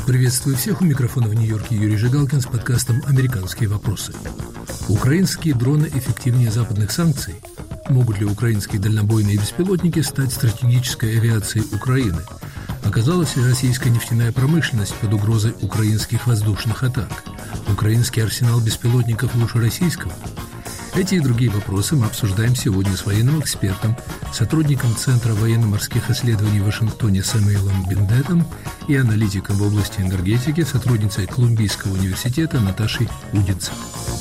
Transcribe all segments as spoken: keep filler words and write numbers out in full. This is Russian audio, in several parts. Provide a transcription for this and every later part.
Приветствую всех, у микрофона в Нью-Йорке Юрий Жигалкин с подкастом «Американские вопросы». Украинские дроны эффективнее западных санкций? Могут ли украинские дальнобойные беспилотники стать стратегической авиацией Украины? Оказалась ли российская нефтяная промышленность под угрозой украинских воздушных атак? Украинский арсенал беспилотников лучше российского? Эти и другие вопросы мы обсуждаем сегодня с военным экспертом, сотрудником Центра военно-морских исследований в Вашингтоне Сэмюэлом Бендетом и аналитиком в области энергетики, сотрудницей Колумбийского университета Наташей Удинцевой.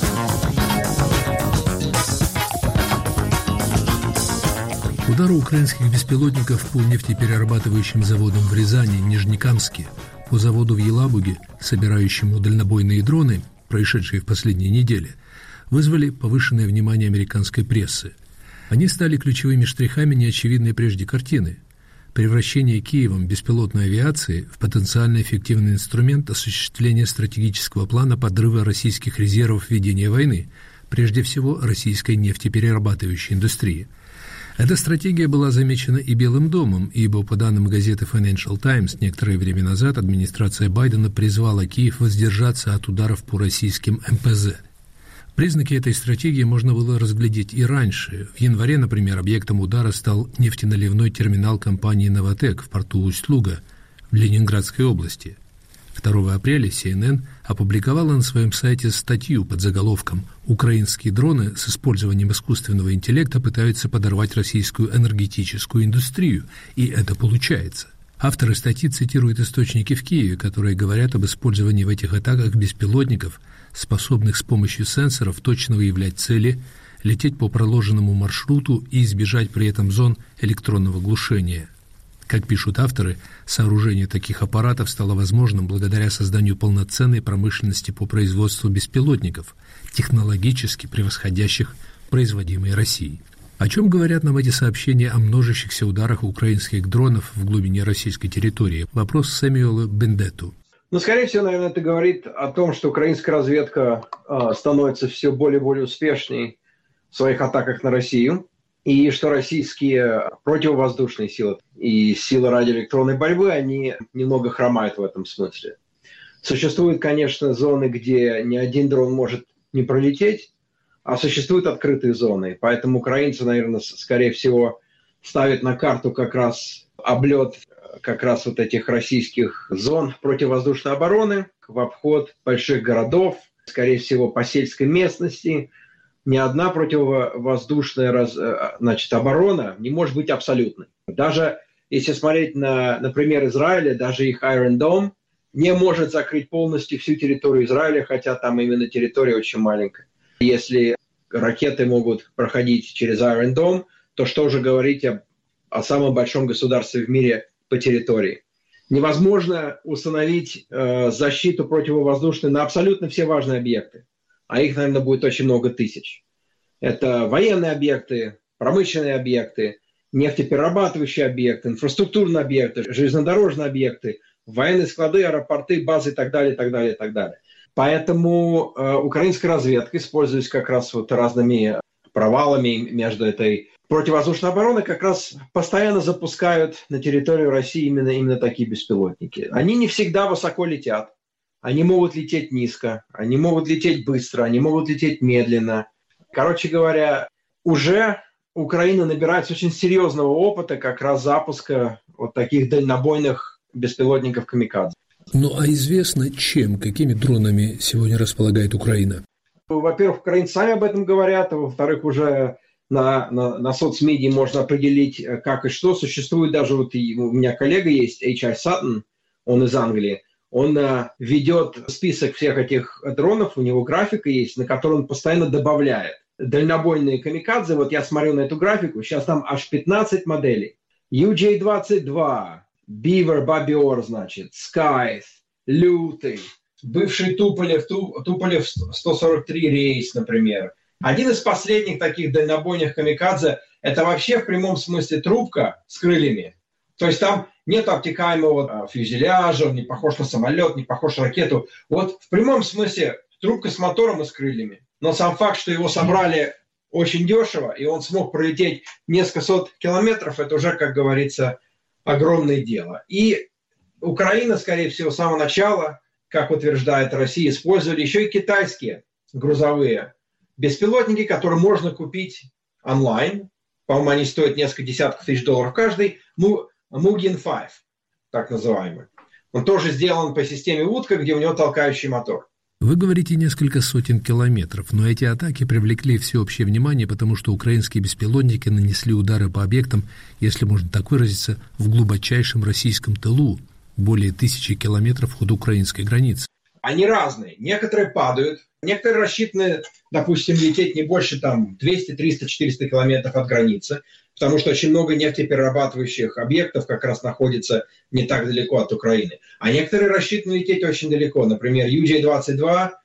Удару украинских беспилотников по нефтеперерабатывающим заводам в Рязани, Нижнекамске, по заводу в Елабуге, собирающему дальнобойные дроны, происшедшие в последние недели, вызвали повышенное внимание американской прессы. Они стали ключевыми штрихами неочевидной прежде картины. Превращение Киевом беспилотной авиации в потенциально эффективный инструмент осуществления стратегического плана подрыва российских резервов ведения войны, прежде всего российской нефтеперерабатывающей индустрии. Эта стратегия была замечена и Белым домом, ибо, по данным газеты Financial Times, некоторое время назад администрация Байдена призвала Киев воздержаться от ударов по российским эм пэ зэ. Признаки этой стратегии можно было разглядеть и раньше. В январе, например, объектом удара стал нефтеналивной терминал компании «Новатэк» в порту Усть-Луга в Ленинградской области. второго апреля си эн эн опубликовала на своем сайте статью под заголовком «Украинские дроны с использованием искусственного интеллекта пытаются подорвать российскую энергетическую индустрию, и это получается». Авторы статьи цитируют источники в Киеве, которые говорят об использовании в этих атаках беспилотников, способных с помощью сенсоров точно выявлять цели, лететь по проложенному маршруту и избежать при этом зон электронного глушения. Как пишут авторы, сооружение таких аппаратов стало возможным благодаря созданию полноценной промышленности по производству беспилотников, технологически превосходящих производимые Россией. О чем говорят нам эти сообщения о множащихся ударах украинских дронов в глубине российской территории? Вопрос Сэмюэлу Бендету. Ну, скорее всего, наверное, это говорит о том, что украинская разведка э, становится все более и более успешней в своих атаках на Россию, и что российские противовоздушные силы и силы радиоэлектронной борьбы, они немного хромают в этом смысле. Существуют, конечно, зоны, где ни один дрон может не пролететь, а существуют открытые зоны. Поэтому украинцы, наверное, скорее всего, ставят на карту как раз облет как раз вот этих российских зон противовоздушной обороны в обход больших городов, скорее всего, по сельской местности. Ни одна противовоздушная раз, значит, оборона не может быть абсолютной. Даже если смотреть на, например, Израиля, даже их Iron Dome не может закрыть полностью всю территорию Израиля, хотя там именно территория очень маленькая. Если ракеты могут проходить через Iron Dome, то что же говорить о, о самом большом государстве в мире по территории. Невозможно установить э, защиту противовоздушную на абсолютно все важные объекты. А их, наверное, будет очень много тысяч. Это военные объекты, промышленные объекты, нефтеперерабатывающие объекты, инфраструктурные объекты, железнодорожные объекты, военные склады, аэропорты, базы и так далее, и так далее, и так далее. Поэтому э, украинская разведка, используясь как раз вот разными провалами между этой противовоздушной обороной, как раз постоянно запускают на территорию России именно, именно такие беспилотники. Они не всегда высоко летят. Они могут лететь низко, они могут лететь быстро, они могут лететь медленно. Короче говоря, уже Украина набирается очень серьезного опыта как раз запуска вот таких дальнобойных беспилотников «Камикадзе». Ну а известно, чем, какими дронами сегодня располагает Украина? Во-первых, украинцы сами об этом говорят, а во-вторых, уже на, на, на соцмедиа можно определить, как и что. Существует даже, вот и у меня коллега есть, эйч ар Sutton, он из Англии. Он uh, ведет список всех этих дронов, у него графика есть, на которой он постоянно добавляет дальнобойные камикадзе. Вот я смотрю на эту графику, сейчас там аж пятнадцать моделей. ю джей двадцать два, Beaver, Бобер, значит, Scythe, Лютый, бывший Туполев, Туполев сто сорок три рейс, например. Один из последних таких дальнобойных камикадзе – это вообще в прямом смысле трубка с крыльями. То есть там нет обтекаемого фюзеляжа, он не похож на самолет, не похож на ракету. Вот в прямом смысле трубка с мотором и с крыльями. Но сам факт, что его собрали очень дешево, и он смог пролететь несколько сот километров, это уже, как говорится, огромное дело. И Украина, скорее всего, с самого начала, как утверждает Россия, использовали еще и китайские грузовые беспилотники, которые можно купить онлайн. По-моему, они стоят несколько десятков тысяч долларов каждый. Mugen пять, так называемый. Он тоже сделан по системе утка, где у него толкающий мотор. Вы говорите несколько сотен километров, но эти атаки привлекли всеобщее внимание, потому что украинские беспилотники нанесли удары по объектам, если можно так выразиться, в глубочайшем российском тылу, более тысячи километров от украинской границы. Они разные. Некоторые падают, некоторые рассчитаны, допустим, лететь не больше там двести, триста, четыреста километров от границы, потому что очень много нефтеперерабатывающих объектов как раз находится не так далеко от Украины. А некоторые рассчитаны лететь очень далеко. Например, ю джей двадцать два,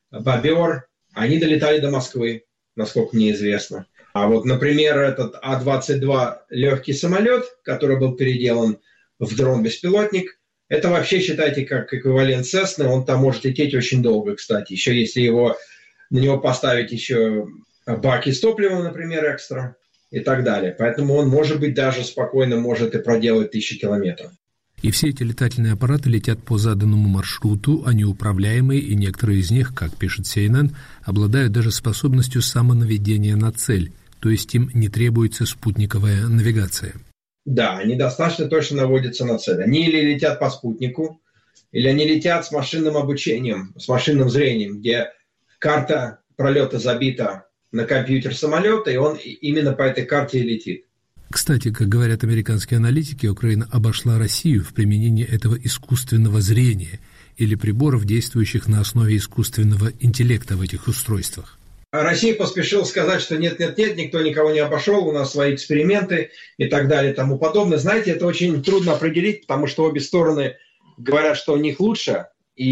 Бобер, они долетали до Москвы, насколько мне известно. А вот, например, этот А двадцать два легкий самолет, который был переделан в дрон-беспилотник, это вообще, считайте, как эквивалент Cessna, он там может лететь очень долго, кстати. Еще если его, на него поставить еще баки с топливом, например, экстра и так далее. Поэтому он, может быть, даже спокойно может и проделать тысячи километров. И все эти летательные аппараты летят по заданному маршруту, они управляемые, и некоторые из них, как пишет си эн эн, обладают даже способностью самонаведения на цель, то есть им не требуется спутниковая навигация. Да, они достаточно точно наводятся на цель. Они или летят по спутнику, или они летят с машинным обучением, с машинным зрением, где карта пролета забита на компьютер самолета, и он именно по этой карте и летит. Кстати, как говорят американские аналитики, Украина обошла Россию в применении этого искусственного зрения или приборов, действующих на основе искусственного интеллекта в этих устройствах. Россия поспешила сказать, что нет-нет-нет, никто никого не обошел, у нас свои эксперименты и так далее и тому подобное. Знаете, это очень трудно определить, потому что обе стороны говорят, что у них лучше,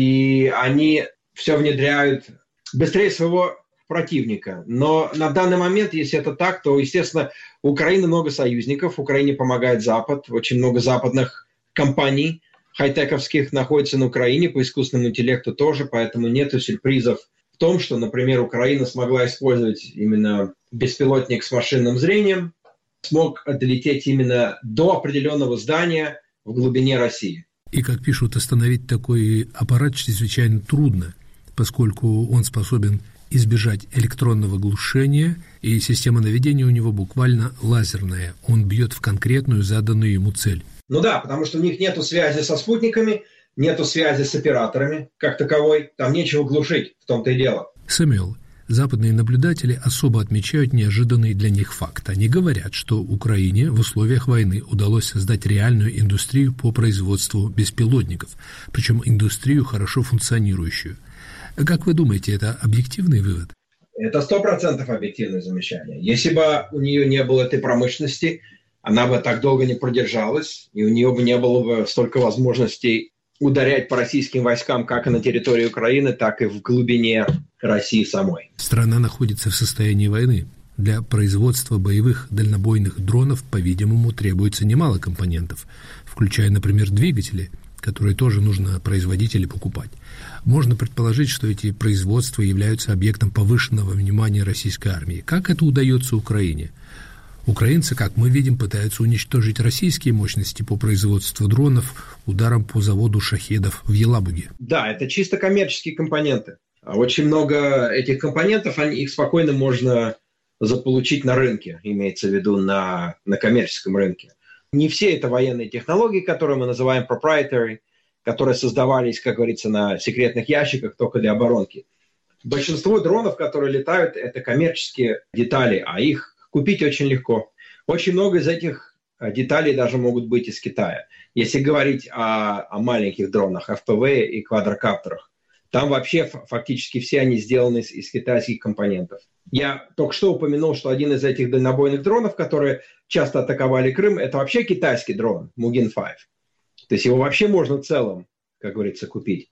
и они все внедряют быстрее своего противника. Но на данный момент, если это так, то, естественно, у Украины много союзников, Украине помогает Запад, очень много западных компаний хай-тековских находится на Украине, по искусственному интеллекту тоже, поэтому нету сюрпризов в том, что, например, Украина смогла использовать именно беспилотник с машинным зрением, смог долететь именно до определенного здания в глубине России. И, как пишут, остановить такой аппарат чрезвычайно трудно, поскольку он способен избежать электронного глушения, и система наведения у него буквально лазерная. Он бьет в конкретную заданную ему цель. Ну да, потому что у них нет связи со спутниками, нету связи с операторами как таковой, там нечего глушить, в том-то и дело. Сэмюэл, западные наблюдатели особо отмечают неожиданный для них факт. Они говорят, что Украине в условиях войны удалось создать реальную индустрию по производству беспилотников, причем индустрию, хорошо функционирующую. Как вы думаете, это объективный вывод? Это сто процентов объективное замечание. Если бы у нее не было этой промышленности, она бы так долго не продержалась, и у нее бы не было бы столько возможностей ударять по российским войскам как и на территории Украины, так и в глубине России самой. Страна находится в состоянии войны. Для производства боевых дальнобойных дронов, по-видимому, требуется немало компонентов, включая, например, двигатели, которые тоже нужно производить или покупать. Можно предположить, что эти производства являются объектом повышенного внимания российской армии. Как это удается Украине? Украинцы, как мы видим, пытаются уничтожить российские мощности по производству дронов ударом по заводу «Шахедов» в Елабуге. Да, это чисто коммерческие компоненты. Очень много этих компонентов, они, их спокойно можно заполучить на рынке, имеется в виду на, на коммерческом рынке. Не все это военные технологии, которые мы называем proprietary, которые создавались, как говорится, на секретных ящиках только для оборонки. Большинство дронов, которые летают, это коммерческие детали, а их купить очень легко. Очень много из этих деталей даже могут быть из Китая. Если говорить о, о маленьких дронах, эф пи ви и квадрокоптерах, там вообще фактически все они сделаны из, из китайских компонентов. Я только что упомянул, что один из этих дальнобойных дронов, которые часто атаковали Крым, это вообще китайский дрон, Mugen пять. То есть его вообще можно целым, как говорится, купить.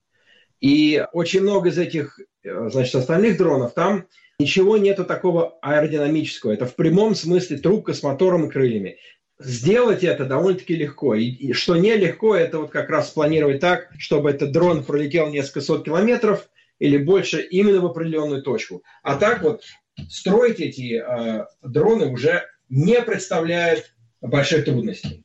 И очень много из этих, значит, остальных дронов, там ничего нету такого аэродинамического. Это в прямом смысле трубка с мотором и крыльями. Сделать это довольно-таки легко. И, и что нелегко, это вот как раз спланировать так, чтобы этот дрон пролетел несколько сот километров или больше именно в определенную точку. А так вот строить эти э, дроны уже не представляет больших трудностей.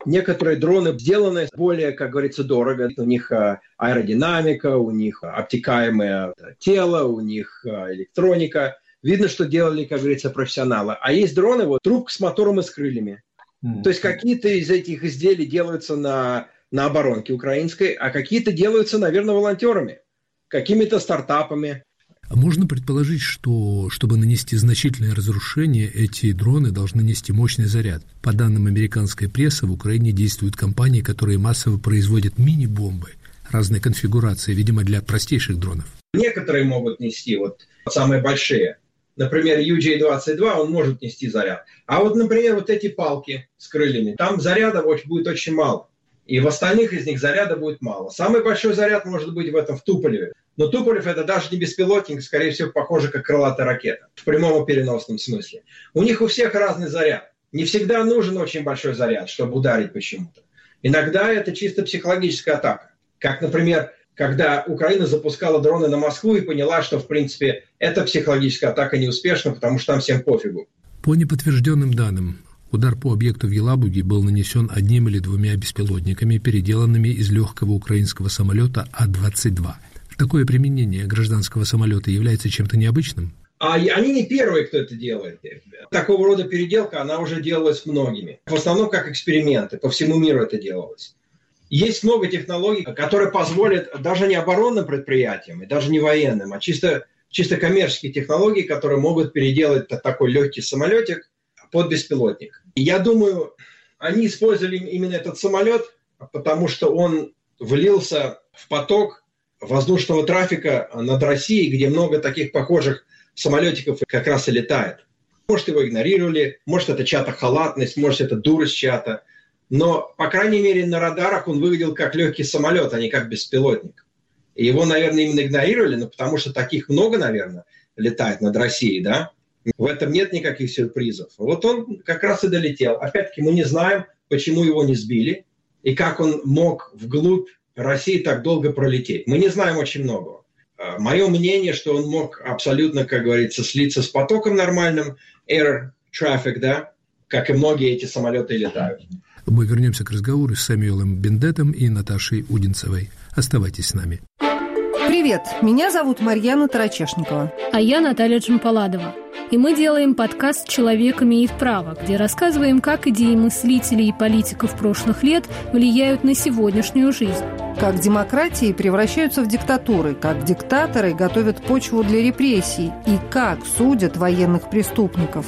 Некоторые дроны сделаны более, как говорится, дорого. У них аэродинамика, у них обтекаемое тело, у них электроника. Видно, что делали, как говорится, профессионалы. А есть дроны, вот трубка с мотором и с крыльями. Mm-hmm. То есть какие-то из этих изделий делаются на, на оборонке украинской, а какие-то делаются, наверное, волонтерами, какими-то стартапами. А можно предположить, что, чтобы нанести значительное разрушение, эти дроны должны нести мощный заряд. По данным американской прессы, в Украине действуют компании, которые массово производят мини-бомбы разной конфигурации, видимо, для простейших дронов. Некоторые могут нести, вот самые большие. Например, ю джей двадцать два, он может нести заряд. А вот, например, вот эти палки с крыльями, там заряда будет очень мало. И в остальных из них заряда будет мало. Самый большой заряд может быть в этом, в Туполеве. Но Туполев – это даже не беспилотник, скорее всего, похоже, как крылатая ракета. В прямом и переносном смысле. У них у всех разный заряд. Не всегда нужен очень большой заряд, чтобы ударить почему-то. Иногда это чисто психологическая атака. Как, например, когда Украина запускала дроны на Москву и поняла, что, в принципе, эта психологическая атака неуспешна, потому что там всем пофигу. По неподтвержденным данным, удар по объекту в Елабуге был нанесен одним или двумя беспилотниками, переделанными из легкого украинского самолета А двадцать два. Такое применение гражданского самолета является чем-то необычным? А они не первые, кто это делает. Такого рода переделка, она уже делалась многими. В основном как эксперименты, по всему миру это делалось. Есть много технологий, которые позволят даже не оборонным предприятиям, и даже не военным, а чисто, чисто коммерческие технологии, которые могут переделать такой легкий самолетик под беспилотник. И я думаю, они использовали именно этот самолет, потому что он влился в поток воздушного трафика над Россией, где много таких похожих самолетиков как раз и летает. Может, его игнорировали, может, это чья-то халатность, может, это дурость чья-то. Но, по крайней мере, на радарах он выглядел как легкий самолет, а не как беспилотник. И его, наверное, именно игнорировали, но потому что таких много, наверное, летает над Россией, да? В этом нет никаких сюрпризов. Вот он как раз и долетел. Опять-таки, мы не знаем, почему его не сбили и как он мог вглубь России так долго пролететь. Мы не знаем очень многого. Мое мнение, что он мог абсолютно, как говорится, слиться с потоком нормальным, air traffic, да, как и многие эти самолеты летают. Мы вернемся к разговору с Сэмюэлом Биндетом и Наташей Удинцевой. Оставайтесь с нами. Привет, меня зовут Марьяна Тарачешникова. А я Наталья Джампаладова. И мы делаем подкаст «Человек имеет право», где рассказываем, как идеи мыслителей и политиков прошлых лет влияют на сегодняшнюю жизнь. Как демократии превращаются в диктатуры, как диктаторы готовят почву для репрессий и как судят военных преступников.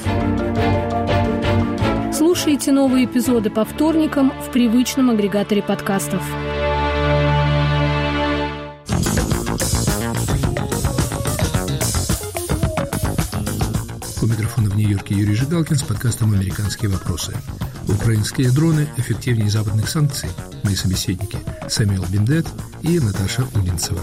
Слушайте новые эпизоды по вторникам в привычном агрегаторе подкастов. У микрофона в Нью-Йорке Юрий Жигалкин с подкастом «Американские вопросы». Украинские дроны эффективнее западных санкций. Мои собеседники Сэмюэл Биндет и Наташа Удинцева.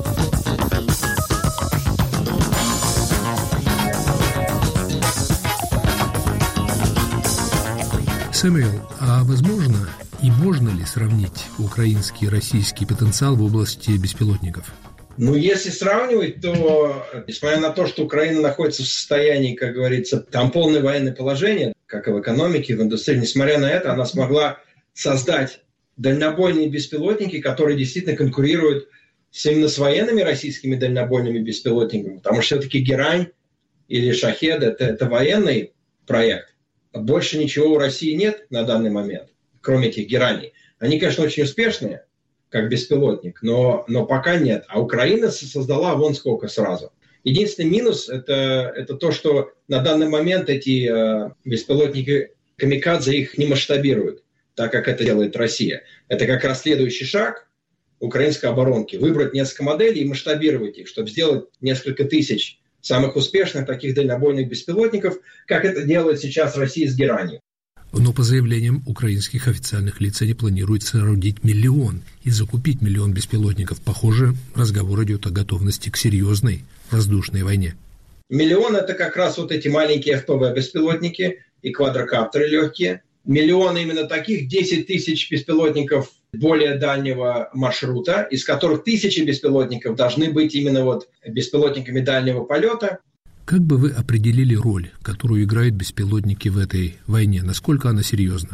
Сэмюэл, а возможно и можно ли сравнить украинский и российский потенциал в области беспилотников? Ну, если сравнивать, то, несмотря на то, что Украина находится в состоянии, как говорится, там полное военное положение, как и в экономике, в индустрии, несмотря на это, она смогла создать дальнобойные беспилотники, которые действительно конкурируют с, именно с военными российскими дальнобойными беспилотниками, потому что все-таки Герань или Шахед – это, это военный проект. Больше ничего у России нет на данный момент, кроме этих Гераней. Они, конечно, очень успешные, как беспилотник, но, но пока нет. А Украина создала вон сколько сразу. Единственный минус это, – это то, что на данный момент эти э, беспилотники камикадзе их не масштабируют, так как это делает Россия. Это как раз следующий шаг украинской оборонки. Выбрать несколько моделей и масштабировать их, чтобы сделать несколько тысяч самых успешных таких дальнобойных беспилотников, как это делает сейчас Россия с Геранью. Но по заявлениям украинских официальных лиц они планируют соорудить миллион и закупить миллион беспилотников. Похоже, разговор идет о готовности к серьезной воздушной войне. Миллион – это как раз вот эти маленькие эф пэ вэ-беспилотники и квадрокоптеры легкие. Миллион именно таких, десять тысяч беспилотников более дальнего маршрута, из которых тысячи беспилотников должны быть именно вот беспилотниками дальнего полета. Как бы вы определили роль, которую играют беспилотники в этой войне? Насколько она серьезна?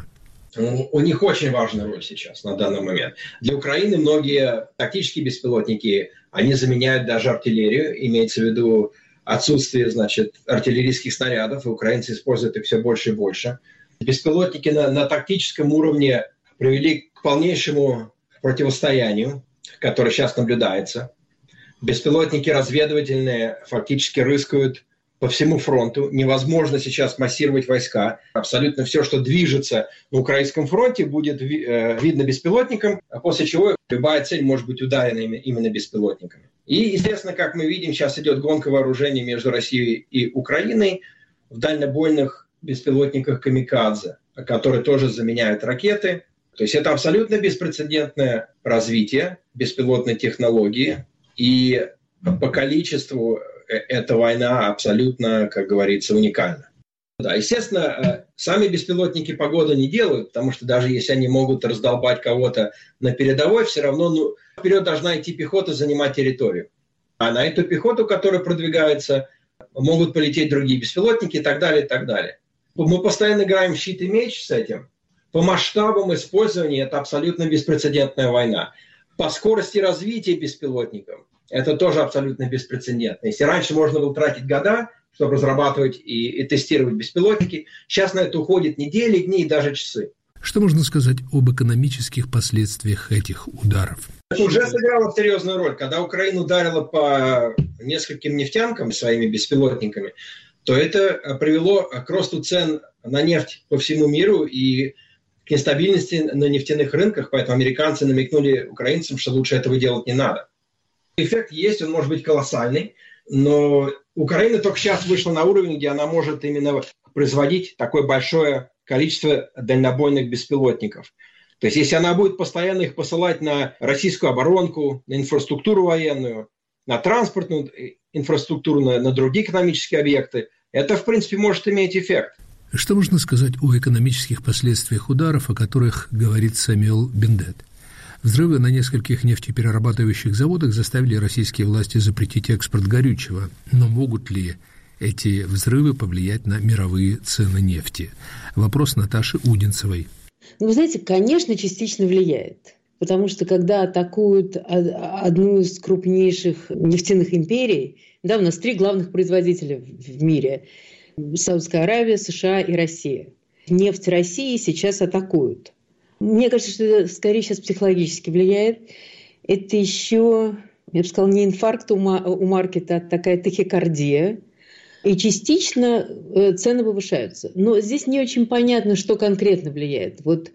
У них очень важная роль сейчас, на данный момент. Для Украины многие тактические беспилотники, они заменяют даже артиллерию, имеется в виду отсутствие, значит, артиллерийских снарядов, и украинцы используют их все больше и больше. Беспилотники на, на тактическом уровне привели к полнейшему противостоянию, которое сейчас наблюдается. Беспилотники разведывательные фактически рыскают по всему фронту. Невозможно сейчас массировать войска. Абсолютно все, что движется на украинском фронте, будет ви- э, видно беспилотником, после чего любая цель может быть ударена именно беспилотниками. И, естественно, как мы видим, сейчас идет гонка вооружений между Россией и Украиной в дальнобойных беспилотниках «Камикадзе», которые тоже заменяют ракеты. То есть это абсолютно беспрецедентное развитие беспилотной технологии. И по количеству эта война абсолютно, как говорится, уникальна. Да, естественно, сами беспилотники погоды не делают, потому что даже если они могут раздолбать кого-то на передовой, все равно ну, вперед должна идти пехота занимать территорию. А на эту пехоту, которая продвигается, могут полететь другие беспилотники и так далее, и так далее. Мы постоянно играем в щит и меч с этим. По масштабам использования это абсолютно беспрецедентная война. По скорости развития беспилотников это тоже абсолютно беспрецедентно. Если раньше можно было тратить года, чтобы разрабатывать и, и тестировать беспилотники, сейчас на это уходит недели, дни и даже часы. Что можно сказать об экономических последствиях этих ударов? Это уже сыграло серьезную роль. Когда Украина ударила по нескольким нефтянкам своими беспилотниками, то это привело к росту цен на нефть по всему миру и к нестабильности на нефтяных рынках, поэтому американцы намекнули украинцам, что лучше этого делать не надо. Эффект есть, он может быть колоссальный, но Украина только сейчас вышла на уровень, где она может именно производить такое большое количество дальнобойных беспилотников. То есть если она будет постоянно их посылать на российскую оборонку, на инфраструктуру военную, на транспортную инфраструктуру, на, на другие экономические объекты, это, в принципе, может иметь эффект. Что можно сказать о экономических последствиях ударов, о которых говорит Самюэл Биндет? Взрывы на нескольких нефтеперерабатывающих заводах заставили российские власти запретить экспорт горючего. Но могут ли эти взрывы повлиять на мировые цены нефти? Вопрос Наташи Удинцевой. Ну, вы знаете, конечно, частично влияет. Потому что когда атакуют одну из крупнейших нефтяных империй, да, у нас три главных производителя в мире – Саудовская Аравия, США и Россия. Нефть России сейчас атакуют. Мне кажется, что это скорее сейчас психологически влияет. Это еще, я бы сказала, не инфаркт у маркета, а такая тахикардия. И частично цены повышаются. Но здесь не очень понятно, что конкретно влияет. Вот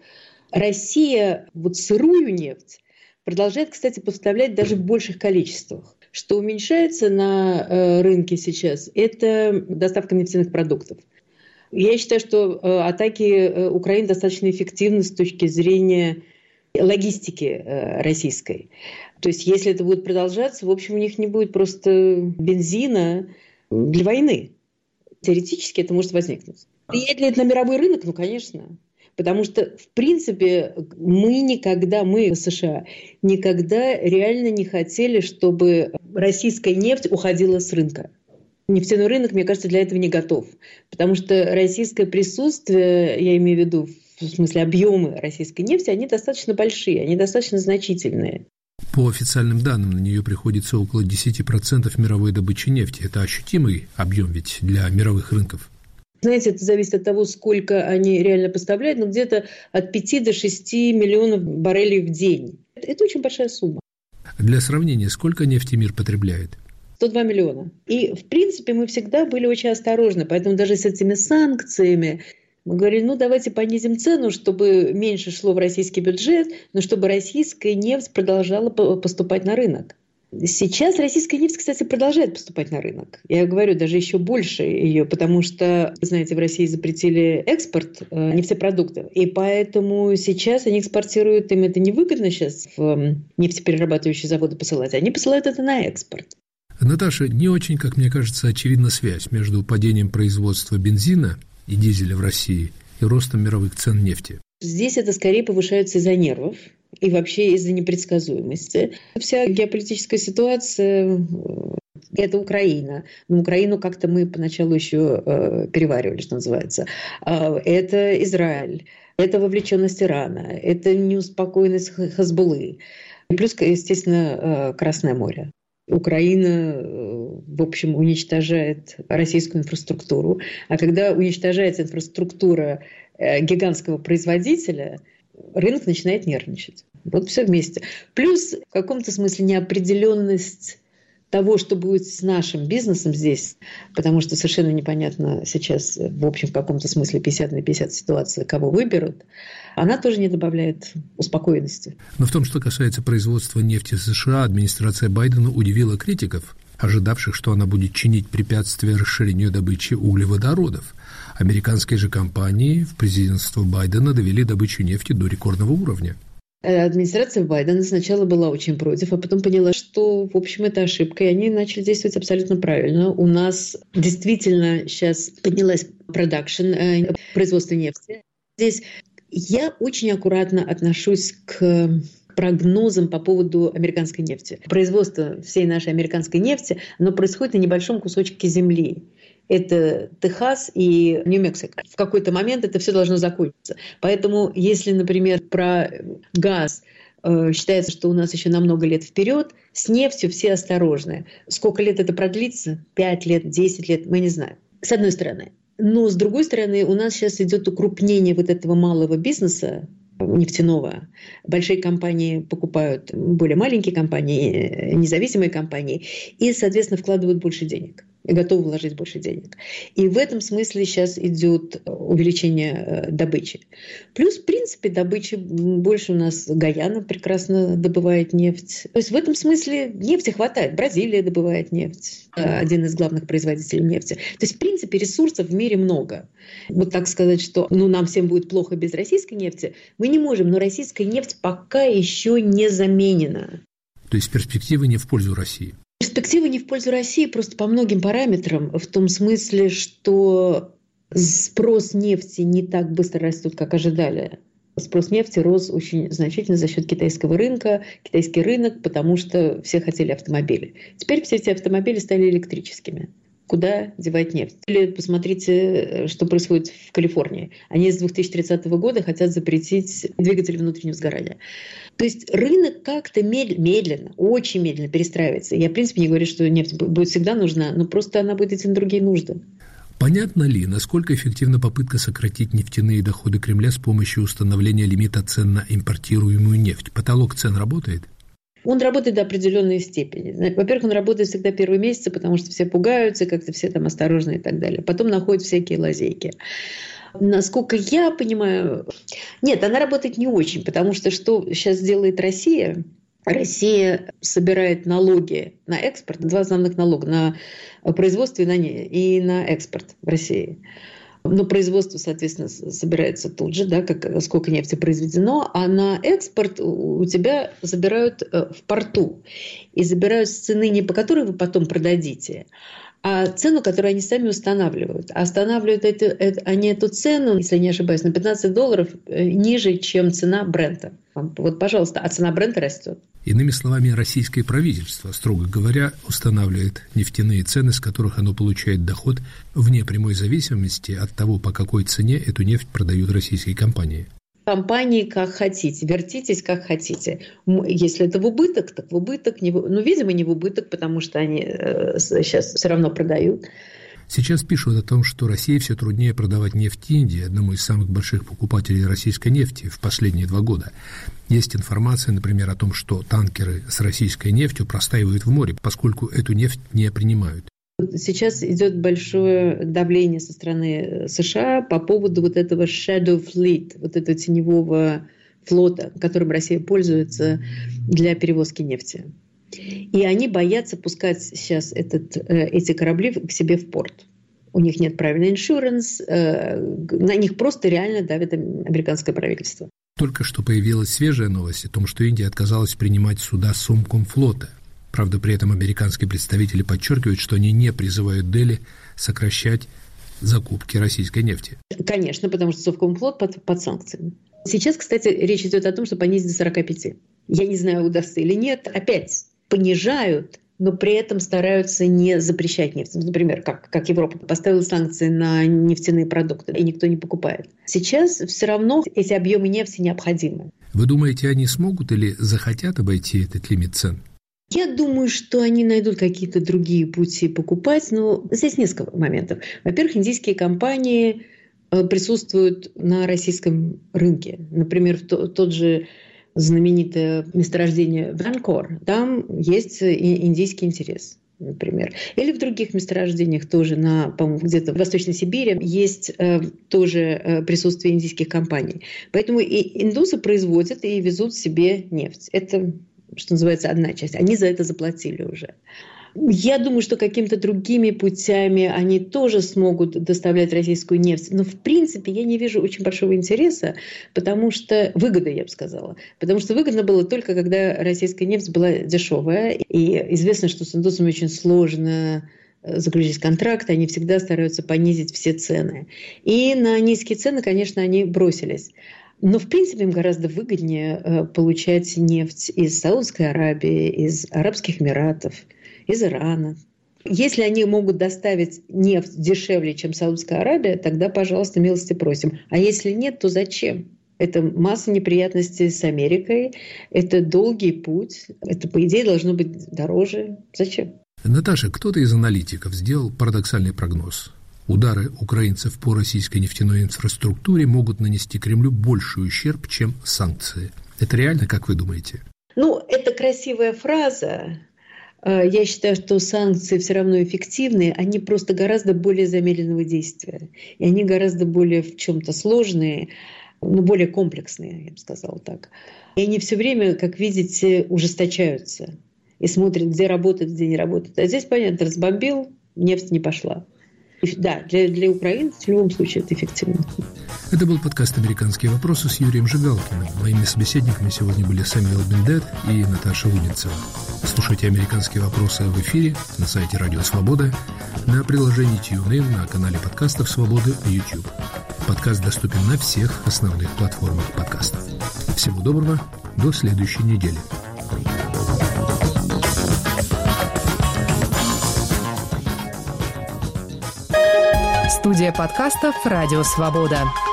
Россия вот сырую нефть продолжает, кстати, поставлять даже в больших количествах. Что уменьшается на рынке сейчас – это доставка нефтяных продуктов. Я считаю, что атаки Украины достаточно эффективны с точки зрения логистики российской. То есть, если это будет продолжаться, в общем, у них не будет просто бензина для войны. Теоретически это может возникнуть. Влияет ли это на мировой рынок? Ну, конечно. Потому что, в принципе, мы никогда, мы, США, никогда реально не хотели, чтобы российская нефть уходила с рынка. Нефтяной рынок, мне кажется, для этого не готов. Потому что российское присутствие, я имею в виду, в смысле объемы российской нефти, они достаточно большие, они достаточно значительные. По официальным данным, на нее приходится около десять процентов мировой добычи нефти. Это ощутимый объем ведь для мировых рынков. Знаете, это зависит от того, сколько они реально поставляют, но где-то от пяти до шести миллионов баррелей в день. Это очень большая сумма. Для сравнения, сколько нефти мир потребляет? сто два миллиона. И, в принципе, мы всегда были очень осторожны. Поэтому даже с этими санкциями мы говорили, ну, давайте понизим цену, чтобы меньше шло в российский бюджет, но чтобы российская нефть продолжала поступать на рынок. Сейчас российская нефть, кстати, продолжает поступать на рынок. Я говорю, даже еще больше ее, потому что, знаете, в России запретили экспорт э, нефтепродуктов. И поэтому сейчас они экспортируют, им это невыгодно сейчас в нефтеперерабатывающие заводы посылать, они посылают это на экспорт. Наташа, не очень, как мне кажется, очевидна связь между падением производства бензина и дизеля в России и ростом мировых цен нефти. Здесь это скорее повышается из-за нервов и вообще из-за непредсказуемости. Вся геополитическая ситуация – это Украина. Но Украину как-то мы поначалу еще э, переваривали, что называется. Э, это Израиль. Это вовлеченность Ирана, это неуспокоенность Хазбуллы. И плюс, естественно, Красное море. Украина, в общем, уничтожает российскую инфраструктуру. А когда уничтожается инфраструктура гигантского производителя, рынок начинает нервничать. Вот все вместе. Плюс в каком-то смысле неопределенность того, что будет с нашим бизнесом здесь, потому что совершенно непонятно сейчас, в общем, в каком-то смысле пятьдесят на пятьдесят ситуация, кого выберут, она тоже не добавляет успокоенности. Но в том, что касается производства нефти в США, администрация Байдена удивила критиков, ожидавших, что она будет чинить препятствия расширению добычи углеводородов. Американские же компании в президентство Байдена довели добычу нефти до рекордного уровня. Администрация Байдена сначала была очень против, а потом поняла, что, в общем, это ошибка, и они начали действовать абсолютно правильно. У нас действительно сейчас поднялась продакшн, производство нефти. Здесь я очень аккуратно отношусь к прогнозам по поводу американской нефти. Производство всей нашей американской нефти, оно происходит на небольшом кусочке земли. Это Техас и Нью-Мексико. В какой-то момент это все должно закончиться. Поэтому, если, например, про газ э, считается, что у нас еще на много лет вперед, с нефтью все осторожны. Сколько лет это продлится? Пять лет, десять лет, мы не знаем. С одной стороны. Но, с другой стороны, у нас сейчас идет укрупнение вот этого малого бизнеса, нефтяного. Большие компании покупают более маленькие компании, независимые компании, и, соответственно, вкладывают больше денег. И готовы вложить больше денег. И в этом смысле сейчас идет увеличение добычи. Плюс, в принципе, добычи больше у нас. Гаяна прекрасно добывает нефть. То есть в этом смысле нефти хватает. Бразилия добывает нефть. Один из главных производителей нефти. То есть, в принципе, ресурсов в мире много. Вот так сказать, что ну, нам всем будет плохо без российской нефти, мы не можем. Но российская нефть пока еще не заменена. То есть перспективы не в пользу России? Перспективы не в пользу России просто по многим параметрам, в том смысле, что спрос нефти не так быстро растет, как ожидали. Спрос нефти рос очень значительно за счет китайского рынка, китайский рынок, потому что все хотели автомобили. Теперь все эти автомобили стали электрическими. Куда девать нефть? Или посмотрите, что происходит в Калифорнии. Они с две тысячи тридцатого года хотят запретить двигатели внутреннего сгорания. То есть рынок как-то медленно, очень медленно перестраивается. Я, в принципе, не говорю, что нефть будет всегда нужна, но просто она будет идти на другие нужды. Понятно ли, насколько эффективна попытка сократить нефтяные доходы Кремля с помощью установления лимита цен на импортируемую нефть? Потолок цен работает? Он работает до определенной степени. Во-первых, он работает всегда первые месяцы, потому что все пугаются, как-то все там осторожны и так далее. Потом находят всякие лазейки. Насколько я понимаю... Нет, она работает не очень, потому что что сейчас делает Россия? Россия собирает налоги на экспорт, два основных налога, на производство и на, и на экспорт в России. Но производство, соответственно, собирается тут же, да, как, сколько нефти произведено, а на экспорт у тебя забирают в порту. И забирают с цены, не по которой вы потом продадите, а цену, которую они сами устанавливают. А устанавливают это, это, они эту цену, если я не ошибаюсь, на пятнадцать долларов ниже, чем цена Брента. Вот, пожалуйста, а цена Брента растет. Иными словами, российское правительство, строго говоря, устанавливает нефтяные цены, с которых оно получает доход вне прямой зависимости от того, по какой цене эту нефть продают российские компании. Компании как хотите, вертитесь как хотите. Если это в убыток, так в убыток. Не в... Ну, видимо, не в убыток, потому что они э, сейчас все равно продают. Сейчас пишут о том, что России все труднее продавать нефть Индии, одному из самых больших покупателей российской нефти в последние два года. Есть информация, например, о том, что танкеры с российской нефтью простаивают в море, поскольку эту нефть не принимают. Сейчас идет большое давление со стороны США по поводу вот этого shadow fleet, вот этого теневого флота, которым Россия пользуется для перевозки нефти. И они боятся пускать сейчас этот, эти корабли к себе в порт. У них нет правильного иншуранс, на них просто реально давит американское правительство. Только что появилась свежая новость о том, что Индия отказалась принимать суда Сомкомфлота. Правда, при этом американские представители подчеркивают, что они не призывают Дели сокращать закупки российской нефти. Конечно, потому что Совкомфлот под, под санкциями. Сейчас, кстати, речь идет о том, что понизить до сорока пяти. Я не знаю, удастся или нет. Опять понижают но при этом стараются не запрещать нефть. Например, как, как Европа поставила санкции на нефтяные продукты, и никто не покупает. Сейчас все равно эти объемы нефти необходимы. Вы думаете, они смогут или захотят обойти этот лимит цен? Я думаю, что они найдут какие-то другие пути покупать, но здесь несколько моментов. Во-первых, индийские компании присутствуют на российском рынке. Например, тот же знаменитое месторождение Ванкор, там есть индийский интерес, например. Или в других месторождениях тоже, на, по-моему, где-то в Восточной Сибири есть э, тоже э, присутствие индийских компаний. Поэтому и индусы производят и везут себе нефть. Это, что называется, одна часть. Они за это заплатили уже. Я думаю, что какими-то другими путями они тоже смогут доставлять российскую нефть. Но, в принципе, я не вижу очень большого интереса, потому что выгода, я бы сказала. Потому что выгодно было только, когда российская нефть была дешевая. И известно, что с индусами очень сложно заключить контракт, они всегда стараются понизить все цены. И на низкие цены, конечно, они бросились. Но, в принципе, им гораздо выгоднее получать нефть из Саудовской Аравии, из Арабских Эмиратов, из Ирана. Если они могут доставить нефть дешевле, чем Саудовская Аравия, тогда, пожалуйста, милости просим. А если нет, то зачем? Это масса неприятностей с Америкой, это долгий путь, это, по идее, должно быть дороже. Зачем? Наташа, кто-то из аналитиков сделал парадоксальный прогноз. Удары украинцев по российской нефтяной инфраструктуре могут нанести Кремлю больший ущерб, чем санкции. Это реально, как вы думаете? Ну, это красивая фраза. Я считаю, что санкции все равно эффективны, они просто гораздо более замедленного действия. И они гораздо более в чем-то сложные, ну, более комплексные, я бы сказала так. И они все время, как видите, ужесточаются. И смотрят, где работает, где не работает. А здесь, понятно, разбомбил, нефть не пошла. И, да, для, для украинцев в любом случае это эффективно. Это был подкаст «Американские вопросы» с Юрием Жигалкиным. Моими собеседниками сегодня были Самуил Бендет и Наташа Лунинцева. Слушайте «Американские вопросы» в эфире на сайте Радио Свобода, на приложении TuneIn, на канале подкастов Свободы в YouTube. Подкаст доступен на всех основных платформах подкастов. Всего доброго, до следующей недели. Студия подкастов «Радио Свобода».